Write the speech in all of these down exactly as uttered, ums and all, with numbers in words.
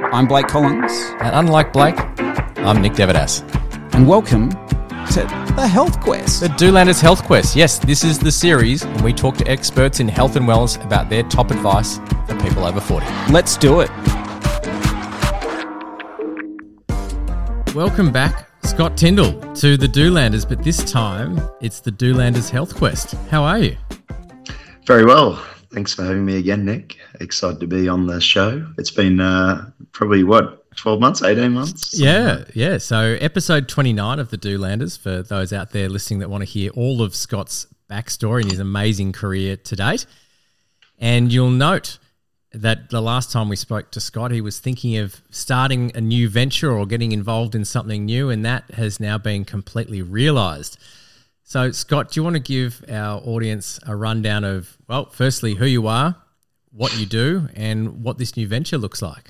I'm Blake Collins. And unlike Blake, I'm Nick Devidas. And welcome to the Health Quest. The Doolanders Health Quest. Yes, this is the series when we talk to experts in health and wellness about their top advice for people over forty. Let's do it. Welcome back, Scott Tyndall, to the Doolanders, but this time it's the Doolanders Health Quest. How are you? Very well. Thanks for having me again, Nick. Excited to be on the show. It's been uh, probably, what, twelve months, eighteen months? Yeah, like yeah. So episode twenty-nine of the Doolanders, for those out there listening that want to hear all of Scott's backstory and his amazing career to date. And you'll note that the last time we spoke to Scott, he was thinking of starting a new venture or getting involved in something new, and that has now been completely realised. So, Scott, do you want to give our audience a rundown of, well, firstly, who you are, what you do, and what this new venture looks like?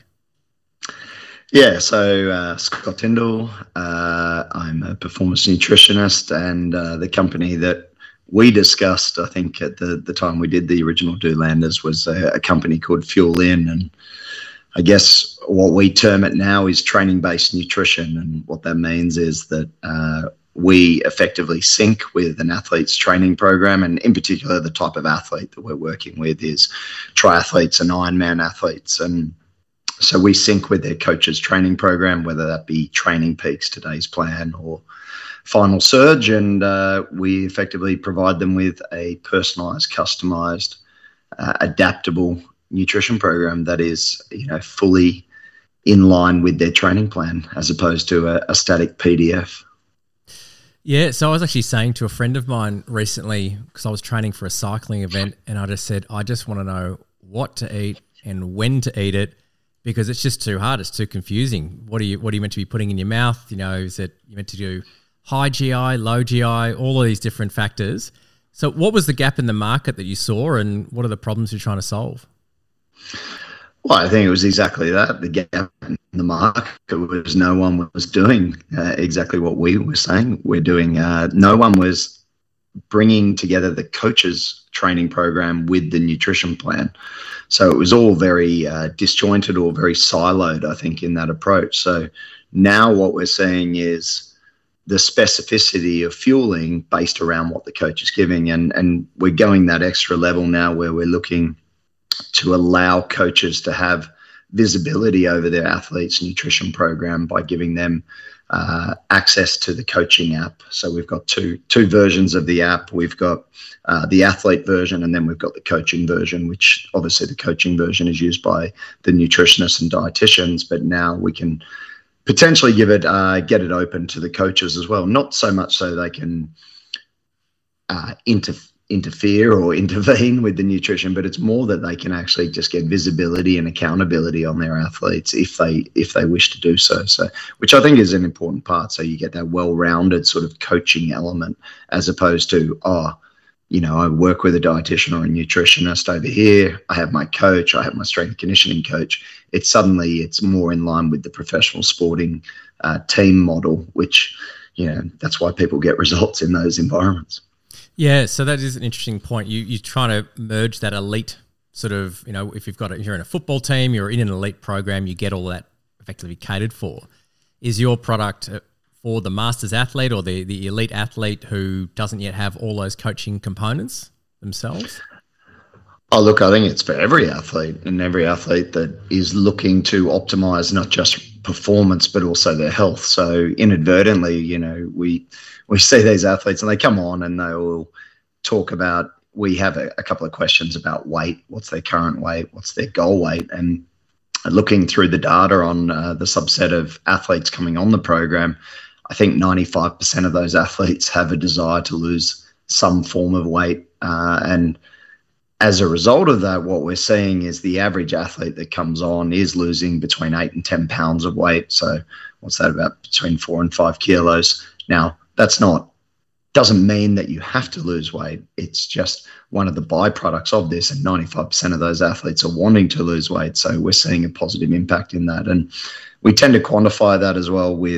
Yeah, so uh, Scott Tyndall, uh, I'm a performance nutritionist, and uh, the company that we discussed, I think at the, the time we did the original Doolanders, was a, a company called Fuel In, and I guess what we term it now is training-based nutrition, and what that means is that uh, we effectively sync with an athlete's training program, and in particular the type of athlete that we're working with is triathletes and Ironman athletes, and so we sync with their coach's training program, whether that be Training Peaks, today's plan, or Final Surge, and uh, we effectively provide them with a personalised, customised, uh, adaptable nutrition program that is, you know, fully in line with their training plan, as opposed to a, a static P D F. Yeah, so I was actually saying to a friend of mine recently, because I was training for a cycling event, and I just said, I just want to know what to eat and when to eat it, because it's just too hard. It's too confusing. What are you What are you meant to be putting in your mouth? You know, is it you meant to do high G I, low G I, all of these different factors? So what was the gap in the market that you saw, and what are the problems you're trying to solve? Well, I think it was exactly that. The gap in the market was no one was doing uh, exactly what we were saying we're doing. Uh, no one was bringing together the coach's training program with the nutrition plan. So it was all very uh, disjointed or very siloed, I think, in that approach. So now what we're seeing is the specificity of fueling based around what the coach is giving. And, and we're going that extra level now where we're looking to allow coaches to have visibility over their athletes' nutrition program by giving them uh, access to the coaching app. So we've got two two versions of the app. We've got uh, the athlete version, and then we've got the coaching version, which obviously the coaching version is used by the nutritionists and dietitians, but now we can potentially give it, uh, get it open to the coaches as well. Not so much so they can uh, interfere interfere or intervene with the nutrition, but it's more that they can actually just get visibility and accountability on their athletes if they if they wish to do so. So, which I think is an important part. So you get that well-rounded sort of coaching element, as opposed to, oh, you know, I work with a dietitian or a nutritionist over here. I have my coach. I have my strength and conditioning coach. It's suddenly it's more in line with the professional sporting uh, team model, which, you know, that's why people get results in those environments. Yeah, so that is an interesting point. You, you're trying to merge that elite sort of, you know, if you've got it, you're in a football team, you're in an elite program, you get all that effectively catered for. Is your product for the masters athlete or the, the elite athlete who doesn't yet have all those coaching components themselves? Oh, look, I think it's for every athlete, and every athlete that is looking to optimize not just performance, but also their health. So inadvertently, you know, we we see these athletes and they come on and they will talk about, we have a, a couple of questions about weight. What's their current weight? What's their goal weight? And looking through the data on uh, the subset of athletes coming on the program, I think ninety-five percent of those athletes have a desire to lose some form of weight. Uh, and as a result of that, what we're seeing is the average athlete that comes on is losing between eight and ten pounds of weight. So what's that, about between four and five kilos? Now, that's not, doesn't mean that you have to lose weight. It's just one of the byproducts of this, and ninety-five percent of those athletes are wanting to lose weight. So we're seeing a positive impact in that. And we tend to quantify that as well with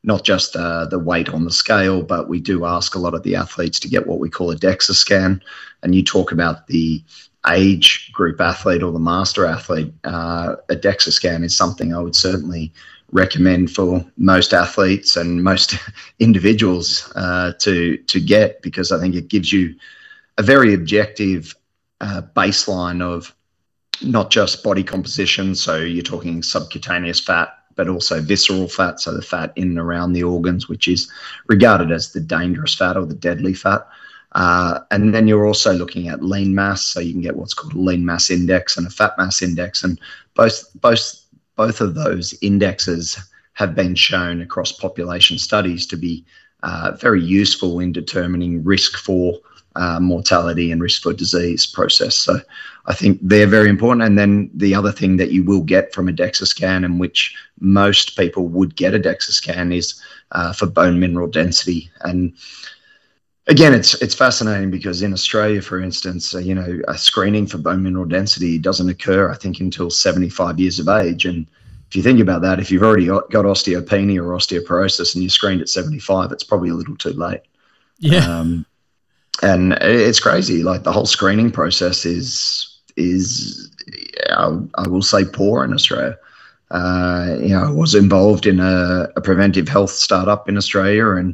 not just uh, the weight on the scale, but we do ask a lot of the athletes to get what we call a DEXA scan. And you talk about the age group athlete or the master athlete, uh, a DEXA scan is something I would certainly recommend for most athletes and most individuals uh, to to get, because I think it gives you a very objective uh, baseline of not just body composition, so you're talking subcutaneous fat, but also visceral fat, so the fat in and around the organs, which is regarded as the dangerous fat or the deadly fat. Uh, and then you're also looking at lean mass, so you can get what's called a lean mass index and a fat mass index, and both both both of those indexes have been shown across population studies to be uh, very useful in determining risk for uh, mortality and risk for disease process. So I think they're very important. And then the other thing that you will get from a DEXA scan, and which most people would get a DEXA scan, is uh, for bone mineral density. And again, it's it's fascinating because in Australia, for instance, uh, you know, a screening for bone mineral density doesn't occur, I think, until seventy-five years of age. And if you think about that, if you've already got, got osteopenia or osteoporosis and you're screened at seventy-five, it's probably a little too late. Yeah. Um, and it's crazy. Like, the whole screening process is, is I, I will say, poor in Australia. Uh, you know, I was involved in a, a preventive health startup in Australia, and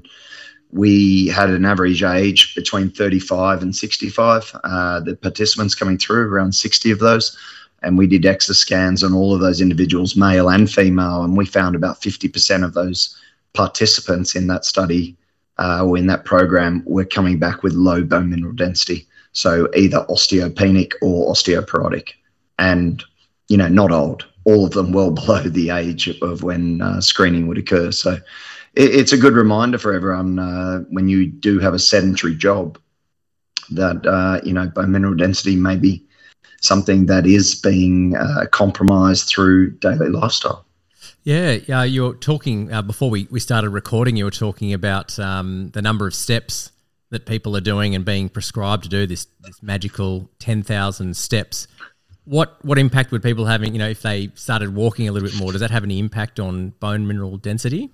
we had an average age between thirty-five and sixty-five. Uh, the participants coming through, around sixty of those. And we did DEXA scans on all of those individuals, male and female. And we found about fifty percent of those participants in that study uh, or in that program were coming back with low bone mineral density. So either osteopenic or osteoporotic, and, you know, not old, all of them well below the age of when uh, screening would occur. So it's a good reminder for everyone uh, when you do have a sedentary job that, uh, you know, bone mineral density may be something that is being uh, compromised through daily lifestyle. Yeah, yeah. You're talking, uh, before we, we started recording, you were talking about um, the number of steps that people are doing and being prescribed to do this, this magical ten thousand steps. What what impact would people having, you know, if they started walking a little bit more, does that have any impact on bone mineral density?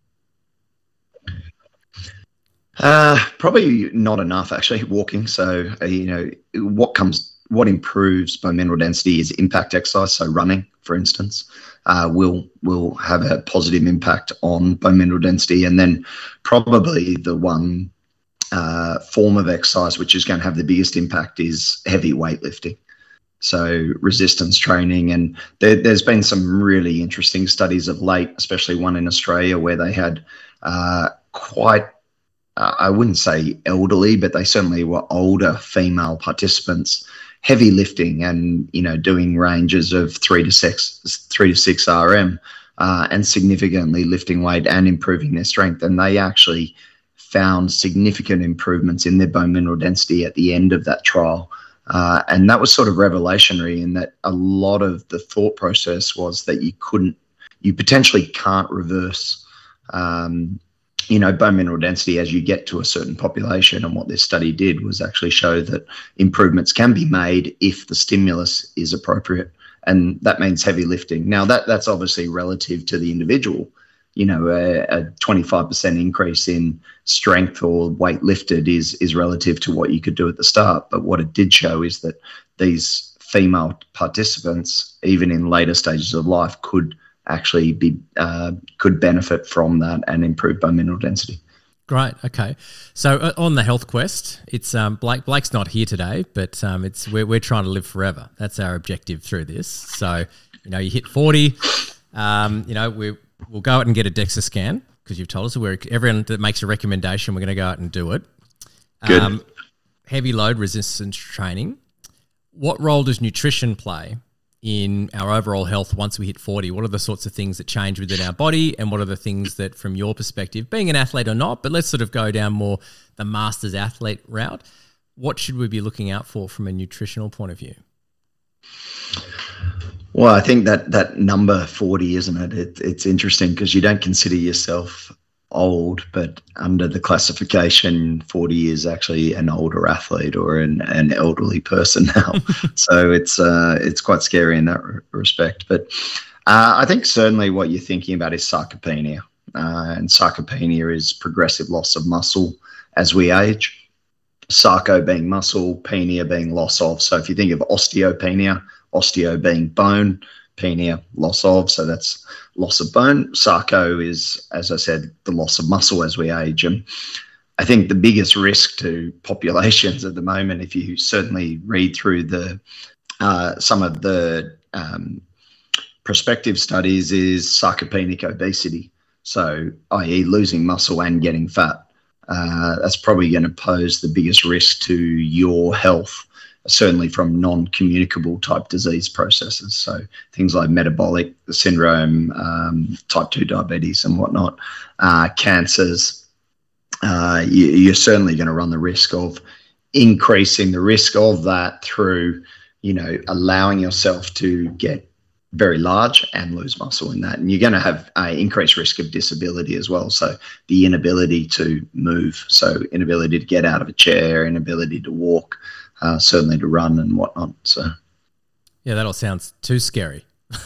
Uh, probably not enough, actually, walking. So, uh, you know, what comes, what improves bone mineral density is impact exercise. So running, for instance, uh, will will have a positive impact on bone mineral density. And then probably the one uh, form of exercise which is going to have the biggest impact is heavy weightlifting. So resistance training. And there, there's been some really interesting studies of late, especially one in Australia where they had uh, quite, uh, I wouldn't say elderly, but they certainly were older female participants, heavy lifting and, you know, doing ranges of three to six, three to six R M uh, and significantly lifting weight and improving their strength. And they actually found significant improvements in their bone mineral density at the end of that trial. Uh, and that was sort of revelationary in that a lot of the thought process was that you couldn't, you potentially can't reverse, um, you know, bone mineral density as you get to a certain population. And what this study did was actually show that improvements can be made if the stimulus is appropriate. And that means heavy lifting. Now, that that's obviously relative to the individual. You know, a, a twenty-five percent increase in strength or weight lifted is is relative to what you could do at the start. But what it did show is that these female participants, even in later stages of life, could actually be uh, could benefit from that and improve bone mineral density. Great. Okay. So uh, on the health quest, it's um, Blake. Blake's not here today, but um, it's we're we're trying to live forever. That's our objective through this. So, you know, you hit forty. Um, you know, we we'll go out and get a DEXA scan because you've told us. We're everyone that makes a recommendation, we're going to go out and do it. Good. Um, heavy load resistance training. What role does nutrition play in our overall health once we hit forty? What are the sorts of things that change within our body, and what are the things that, from your perspective, being an athlete or not, but let's sort of go down more the masters athlete route, what should we be looking out for from a nutritional point of view? Well, I think that that number forty, isn't it? it it's interesting because you don't consider yourself old, but under the classification, forty is actually an older athlete or an, an elderly person now. So it's uh, it's quite scary in that respect. But uh, I think certainly what you're thinking about is sarcopenia. uh, and sarcopenia is progressive loss of muscle as we age. Sarco being muscle, penia being loss of. So if you think of osteopenia, osteo being bone, penia, loss of, so that's loss of bone. Sarco is, as I said, the loss of muscle as we age. And I think the biggest risk to populations at the moment, if you certainly read through the uh, some of the um, prospective studies, is sarcopenic obesity. So, that is losing muscle and getting fat. Uh, that's probably going to pose the biggest risk to your health, certainly from non-communicable type disease processes. So things like metabolic syndrome, um, type two diabetes and whatnot, uh, cancers, uh, you, you're certainly going to run the risk of increasing the risk of that through, you know, allowing yourself to get very large and lose muscle in that. And you're going to have an increased risk of disability as well. So the inability to move, so inability to get out of a chair, inability to walk, uh, certainly to run and whatnot. So, yeah, that all sounds too scary.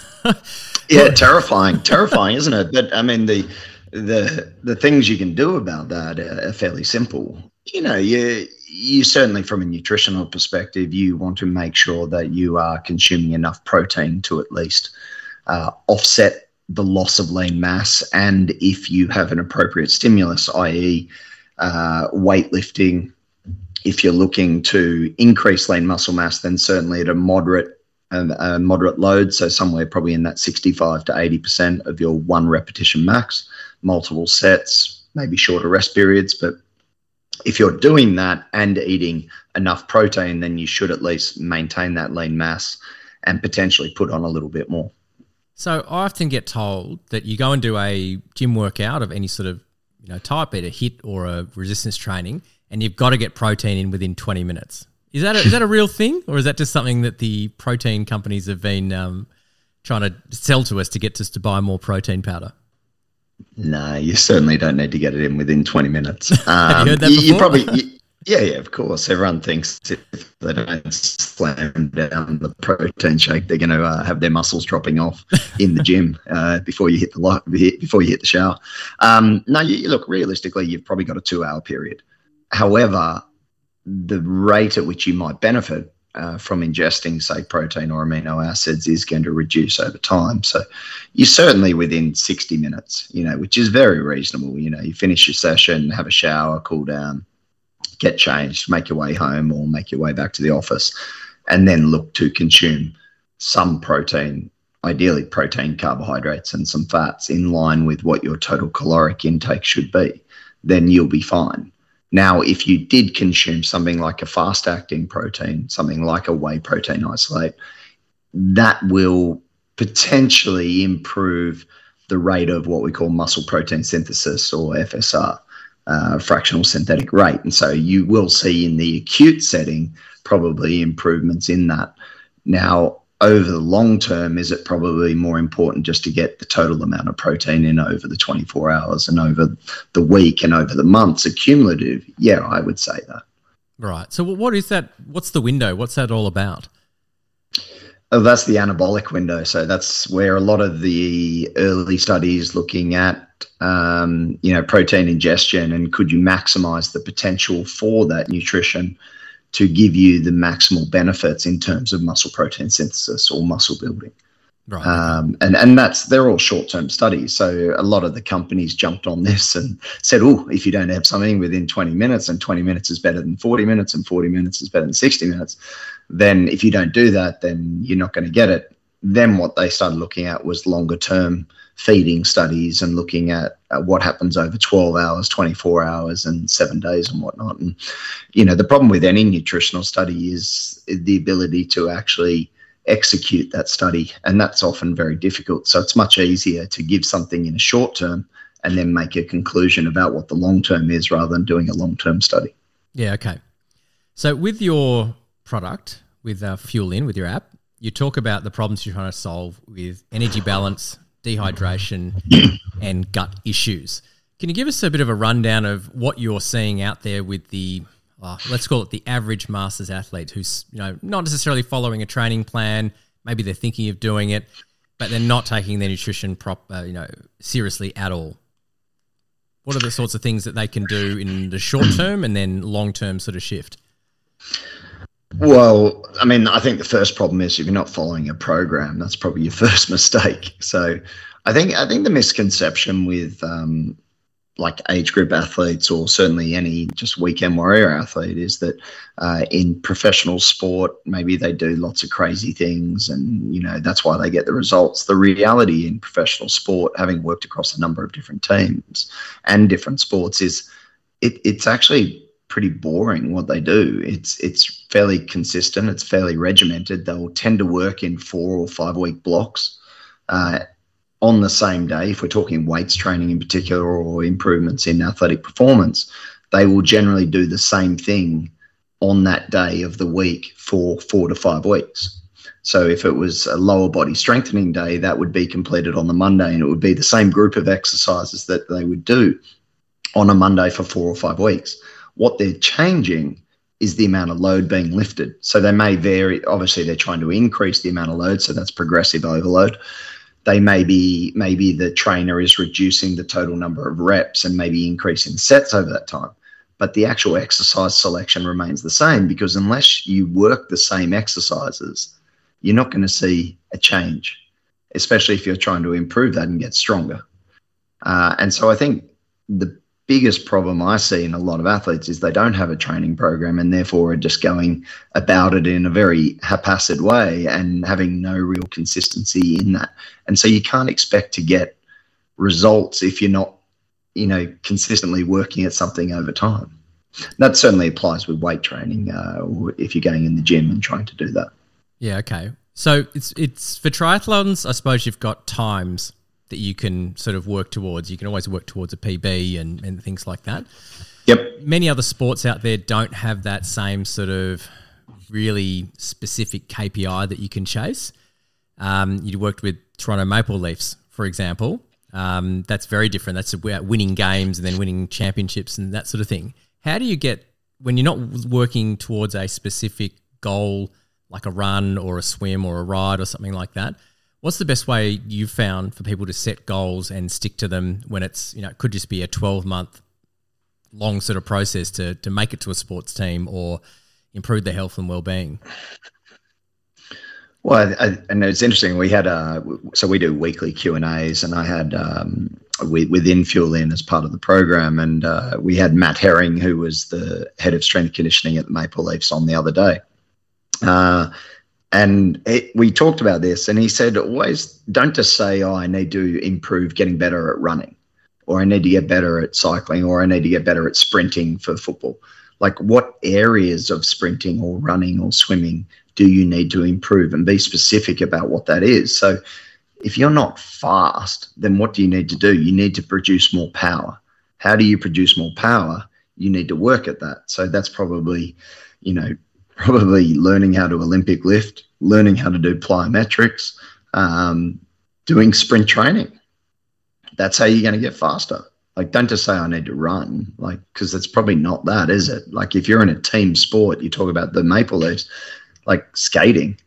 Yeah, terrifying, terrifying, isn't it? But I mean, the the the things you can do about that are fairly simple. You know, you you certainly, from a nutritional perspective, you want to make sure that you are consuming enough protein to at least uh, offset the loss of lean mass. And if you have an appropriate stimulus, that is uh, weightlifting, if you're looking to increase lean muscle mass, then certainly at a moderate uh, a moderate load, so somewhere probably in that sixty-five to eighty percent of your one repetition max, multiple sets, maybe shorter rest periods. But if you're doing that and eating enough protein, then you should at least maintain that lean mass and potentially put on a little bit more. So I often get told that you go and do a gym workout of any sort of, you know, type, be it a HIIT or a resistance training, and you've got to get protein in within twenty minutes. Is that a, is that a real thing, or is that just something that the protein companies have been um, trying to sell to us to get us to buy more protein powder? No, you certainly don't need to get it in within twenty minutes. Um, Have you heard that you, before? you probably, you, yeah, yeah, of course. Everyone thinks if they don't slam down the protein shake, they're going to uh, have their muscles dropping off in the gym uh, before you hit the light, before you hit the shower. Um, no, you look, realistically, you've probably got a two-hour period. However, the rate at which you might benefit Uh, from ingesting, say, protein or amino acids is going to reduce over time. So you're certainly within sixty minutes, you know, which is very reasonable. You know, you finish your session, have a shower, cool down, get changed, make your way home or make your way back to the office, and then look to consume some protein, ideally protein, carbohydrates, and some fats in line with what your total caloric intake should be. Then you'll be fine. Now, if you did consume something like a fast-acting protein, something like a whey protein isolate, that will potentially improve the rate of what we call muscle protein synthesis, or F S R, uh, fractional synthetic rate. And so you will see in the acute setting probably improvements in that. Now, over the long term, is it probably more important just to get the total amount of protein in over the twenty-four hours and over the week and over the months, accumulative? Yeah, I would say that. Right. So what is that? What's the window? What's that all about? Oh, that's the anabolic window. So that's where a lot of the early studies looking at, um, you know, protein ingestion and could you maximize the potential for that nutrition to give you the maximal benefits in terms of muscle protein synthesis or muscle building. Right. Um, and, and that's, they're all short-term studies. So a lot of the companies jumped on this and said, oh, if you don't have something within twenty minutes and twenty minutes is better than forty minutes and forty minutes is better than sixty minutes, then if you don't do that, then you're not going to get it. Then what they started looking at was longer-term feeding studies and looking at, at what happens over twelve hours, twenty-four hours and seven days and whatnot. And, you know, the problem with any nutritional study is the ability to actually execute that study. And that's often very difficult. So it's much easier to give something in a short term and then make a conclusion about what the long term is rather than doing a long-term study. Yeah. Okay. So with your product, with uh, Fuel In, with your app, you talk about the problems you're trying to solve with energy balance, dehydration, and gut issues. Can you give us a bit of a rundown of what you're seeing out there with the, uh, let's call it the average masters athlete who's, you know, not necessarily following a training plan, maybe they're thinking of doing it, but they're not taking their nutrition prop, uh, you know, seriously at all? What are the sorts of things that they can do in the short term and then long term sort of shift? Well, I mean, I think the first problem is if you're not following a program, that's probably your first mistake. So I think I think the misconception with um, like age group athletes, or certainly any just weekend warrior athlete, is that uh, in professional sport, maybe they do lots of crazy things and, you know, that's why they get the results. The reality in professional sport, having worked across a number of different teams and different sports, is it, it's actually pretty boring what they do. It's it's fairly consistent. It's fairly regimented. They'll tend to work in four or five week blocks uh, on the same day. If we're talking weights training in particular, or improvements in athletic performance, they will generally do the same thing on that day of the week for four to five weeks. So if it was a lower body strengthening day, that would be completed on the Monday, and it would be the same group of exercises that they would do on a Monday for four or five weeks. What they're changing is the amount of load being lifted. So they may vary. Obviously, they're trying to increase the amount of load, so that's progressive overload. They may be, maybe the trainer is reducing the total number of reps and maybe increasing sets over that time. But the actual exercise selection remains the same, because unless you work the same exercises, you're not going to see a change, especially if you're trying to improve that and get stronger. Uh, and so I think the biggest problem I see in a lot of athletes is they don't have a training program, and therefore are just going about it in a very haphazard way and having no real consistency in that. And so you can't expect to get results if you're not, you know, consistently working at something over time. That certainly applies with weight training, uh, or if you're going in the gym and trying to do that. Yeah, okay. So it's it's for triathlons, I suppose you've got times that you can sort of work towards. You can always work towards a P B and, and things like that. Yep. Many other sports out there don't have that same sort of really specific K P I that you can chase. Um, you worked with Toronto Maple Leafs, for example. Um, that's very different. That's about winning games and then winning championships and that sort of thing. How do you get, when you're not working towards a specific goal, like a run or a swim or a ride or something like that, what's the best way you've found for people to set goals and stick to them when it's, you know, it could just be a twelve month long sort of process to to make it to a sports team or improve their health and well-being? Well, I, and it's interesting. We had a, so we do weekly Q and A's, and I had um, we, within Fuel In as part of the program, and uh, we had Matt Herring, who was the head of strength conditioning at the Maple Leafs, on the other day. Uh, And it, we talked about this, and he said, always don't just say, oh, I need to improve getting better at running, or I need to get better at cycling, or I need to get better at sprinting for football. Like, what areas of sprinting or running or swimming do you need to improve, and be specific about what that is? So if you're not fast, then what do you need to do? You need to produce more power. How do you produce more power? You need to work at that. So that's probably, you know, probably learning how to Olympic lift, learning how to do plyometrics, um, doing sprint training. That's how you're going to get faster. Like, don't just say I need to run, like, because it's probably not that, is it? Like, if you're in a team sport, you talk about the Maple Leafs, like skating.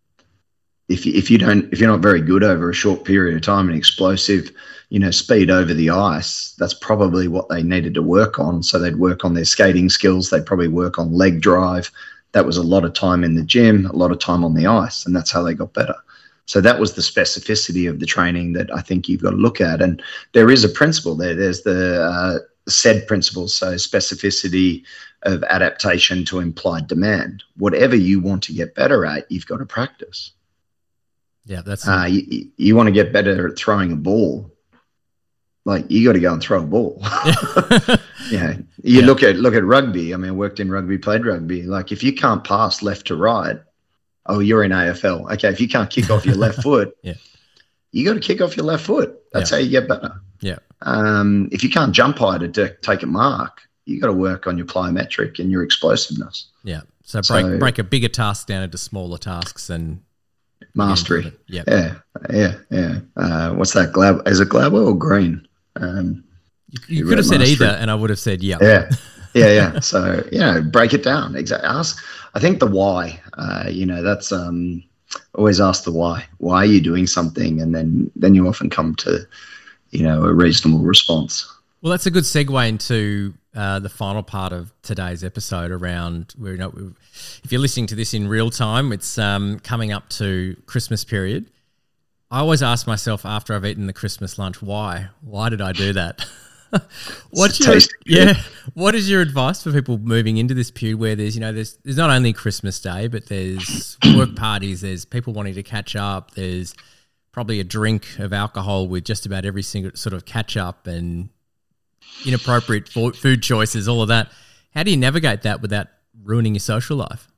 If you, if you don't, if you're not very good over a short period of time and explosive, you know, speed over the ice, that's probably what they needed to work on. So they'd work on their skating skills. They'd probably work on leg drive. That was a lot of time in the gym, a lot of time on the ice, and that's how they got better. So that was the specificity of the training that I think you've got to look at. And there is a principle there. There's the uh, SAID principle, so specificity of adaptation to implied demand. Whatever you want to get better at, you've got to practice. Yeah, that's uh, you, you want to get better at throwing a ball. Like, you got to go and throw a ball. Yeah, you yeah. look at look at rugby. I mean, I worked in rugby, played rugby. Like, if you can't pass left to right, oh, you're in A F L. Okay, if you can't kick off your left foot, yeah, you got to kick off your left foot. That's yeah. how you get better. Yeah. Um, if you can't jump high to de- take a mark, you got to work on your plyometric and your explosiveness. Yeah. So break So- break a bigger task down into smaller tasks and Mastery. Yeah. Yeah, yeah, yeah. Uh, what's that? Glab? Is it Gladwell or Green? Um, You, you You could have wrote said mastery. either, and I would have said yeah. Yeah, yeah, yeah. So, you know, break it down. Exactly. Ask. I think the why. Uh, you know, that's um, always ask the why. Why are you doing something, and then then you often come to, you know, a reasonable response. Well, that's a good segue into uh, the final part of today's episode around where, you know, if you're listening to this in real time, it's um, coming up to Christmas period. I always ask myself after I've eaten the Christmas lunch, why? Why did I do that? What's your yeah? What is your advice for people moving into this period where there's you know there's there's not only Christmas Day, but there's work parties, there's people wanting to catch up, there's probably a drink of alcohol with just about every single sort of catch up and inappropriate food choices, all of that. How do you navigate that without ruining your social life?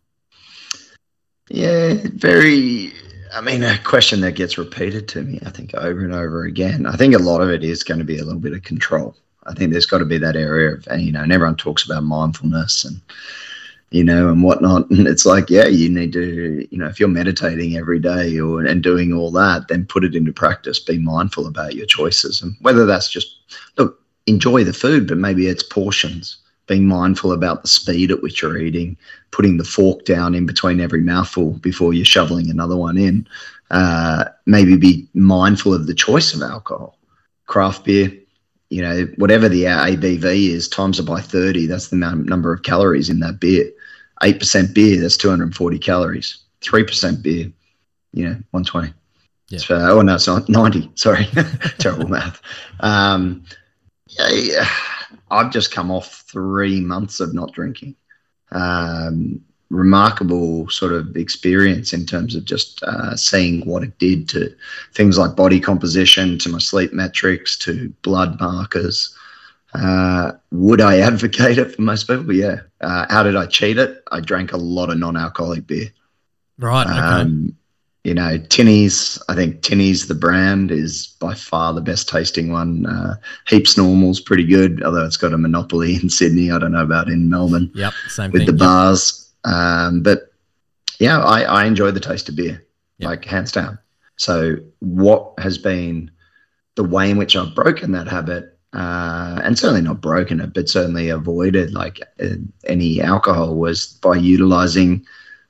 Yeah, very. I mean, a question that gets repeated to me, I think, over and over again. I think a lot of it is going to be a little bit of control. I think there's got to be that area of, and, you know, and everyone talks about mindfulness and, you know, and whatnot. And it's like, yeah, you need to, you know, if you're meditating every day or and doing all that, then put it into practice. Be mindful about your choices. And whether that's just, look, enjoy the food, but maybe it's portions. Being mindful about the speed at which you're eating, putting the fork down in between every mouthful before you're shoveling another one in. Uh, maybe be mindful of the choice of alcohol. Craft beer, you know, whatever the A B V is, times it by thirty, that's the number of calories in that beer. eight percent beer, that's two hundred forty calories. three percent beer, you know, one hundred twenty. Yeah. So, oh, no, it's not ninety. Sorry. Terrible math. Um, yeah, yeah. I've just come off three months of not drinking. Um, remarkable sort of experience in terms of just uh, seeing what it did to things like body composition, to my sleep metrics, to blood markers. Uh, would I advocate it for most people? Yeah. Uh, how did I cheat it? I drank a lot of non-alcoholic beer. Right. Okay. Um, You know, Tinnies, I think Tinnies, the brand, is by far the best tasting one. Uh, Heaps Normal's pretty good, although it's got a monopoly in Sydney. I don't know about in Melbourne. Yep, same with thing. the Yep. bars. Um, but, yeah, I, I enjoy the taste of beer, Yep. like hands down. So what has been the way in which I've broken that habit, uh, and certainly not broken it, but certainly avoided like uh, any alcohol, was by utilizing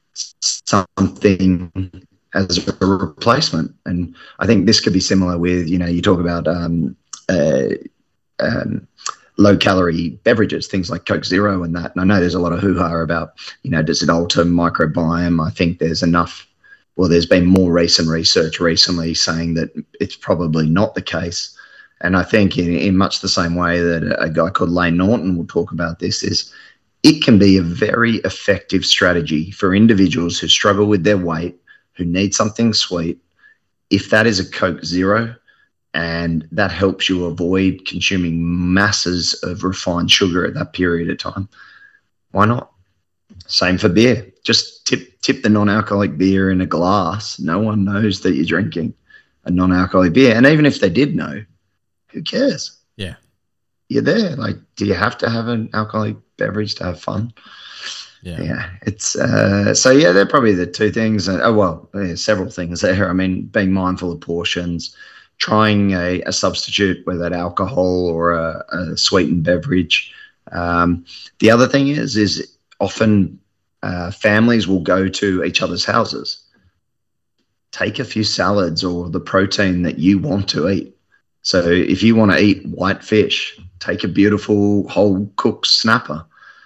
something as a replacement. And I think this could be similar with, you know, you talk about um, uh, um, low calorie beverages, things like Coke Zero and that. And I know there's a lot of hoo-ha about, you know, does it alter microbiome? I think there's enough, well, there's been more recent research recently saying that it's probably not the case. And I think in, in much the same way that a guy called Lane Norton will talk about this, is it can be a very effective strategy for individuals who struggle with their weight, who need something sweet. If that is a Coke Zero and that helps you avoid consuming masses of refined sugar at that period of time, why not? Same for beer. Just tip tip the non-alcoholic beer in a glass. No one knows that you're drinking a non-alcoholic beer. And even if they did know, who cares? Yeah. You're there. Like, do you have to have an alcoholic beverage to have fun? Yeah. Yeah, it's uh, so yeah, they're probably the two things. Uh, oh well, there's several things there. I mean, being mindful of portions, trying a, a substitute, whether that alcohol or a, a sweetened beverage. Um, the other thing is, is often uh, families will go to each other's houses. Take a few salads or the protein that you want to eat. So if you want to eat white fish, take a beautiful whole cooked snapper.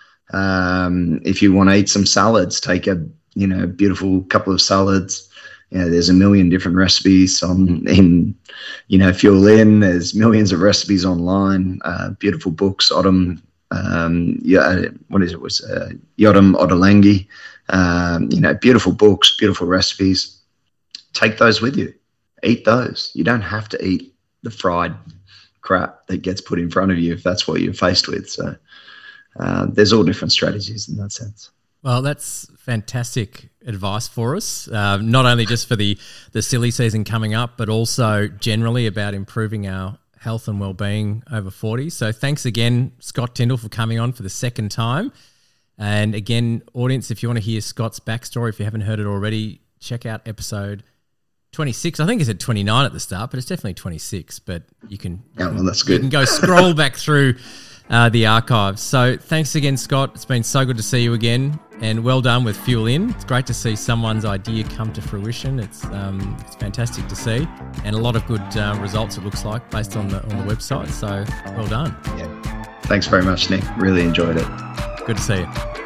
Um, if you want to eat some salads, take a, you know, beautiful couple of salads. You know, there's a million different recipes on in, you know, Fuel In. There's millions of recipes online. Uh, beautiful books. Odom, um, yeah, what is it? Was uh, Yodam Ottolenghi. Um, you know, beautiful books, beautiful recipes. Take those with you. Eat those. You don't have to eat the fried crap that gets put in front of you if that's what you're faced with. So. Uh, there's all different strategies in that sense. Well, that's fantastic advice for us, uh, not only just for the, the silly season coming up, but also generally about improving our health and well-being over forty. So thanks again, Scott Tyndall, for coming on for the second time. And again, audience, if you want to hear Scott's backstory, if you haven't heard it already, check out episode twenty-six. I think it said twenty-nine at the start, but it's definitely twenty-six. But you can, yeah, well, that's good. You can go scroll back through uh, the archives. So thanks again, Scott. It's been so good to see you again, and well done with Fuel In. It's great to see someone's idea come to fruition. It's um, it's fantastic to see, and a lot of good uh, results, it looks like, based on the on the website. So well done. Yeah. Thanks very much, Nick. Really enjoyed it. Good to see you.